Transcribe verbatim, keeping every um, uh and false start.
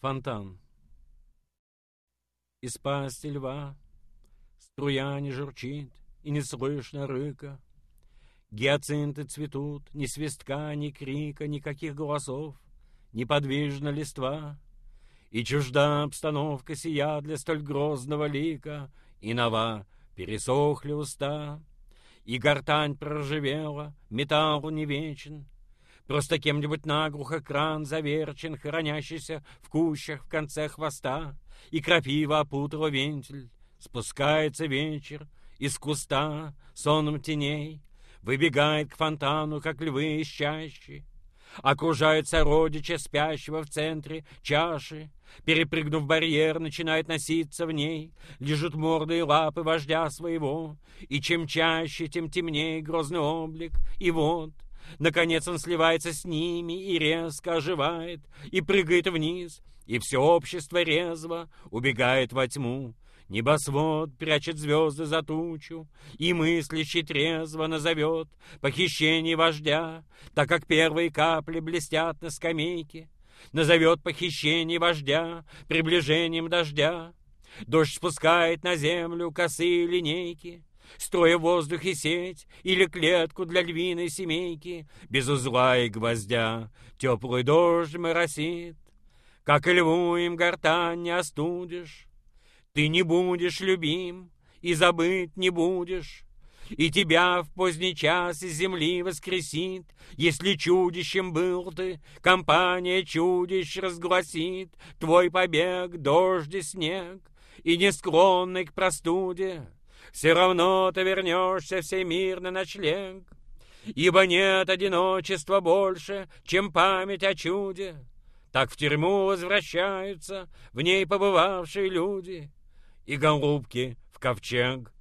Фонтан. Из пасти льва струя не журчит, и не слышно рыка. Гиацинты цветут, ни свистка, ни крика, никаких голосов, неподвижна листва. И чужда обстановка сия для столь грозного лика, и нова пересохли уста, и гортань проржавела, металл не вечен. Просто кем-нибудь наглухо кран заверчен, хранящийся в кущах в конце хвоста, и крапива опутала вентиль. Спускается вечер из куста сонным теней, выбегает к фонтану, как львы из чащи, окружает сородича спящего в центре чаши. Перепрыгнув барьер, начинает носиться в ней, лежат морды и лапы вождя своего, и чем чаще, тем темнее грозный облик. И вот, наконец, он сливается с ними и резко оживает, и прыгает вниз, и все общество резво убегает во тьму. Небосвод прячет звезды за тучу, и мыслящий трезво назовет похищение вождя, так как первые капли блестят на скамейке. Назовет похищение вождя приближением дождя. Дождь спускает на землю косые линейки, строя в воздухе сеть или клетку для львиной семейки. Без узла и гвоздя теплый дождь моросит, как и льву им гортань не остудишь. Ты не будешь любим и забыть не будешь, и тебя в поздний час из земли воскресит. Если чудищем был ты, компания чудищ разгласит твой побег, дождь и снег, и не склонный к простуде. Все равно ты вернешься всемир на ночлег, ибо нет одиночества больше, чем память о чуде. Так в тюрьму возвращаются в ней побывавшие люди, и голубки в ковчег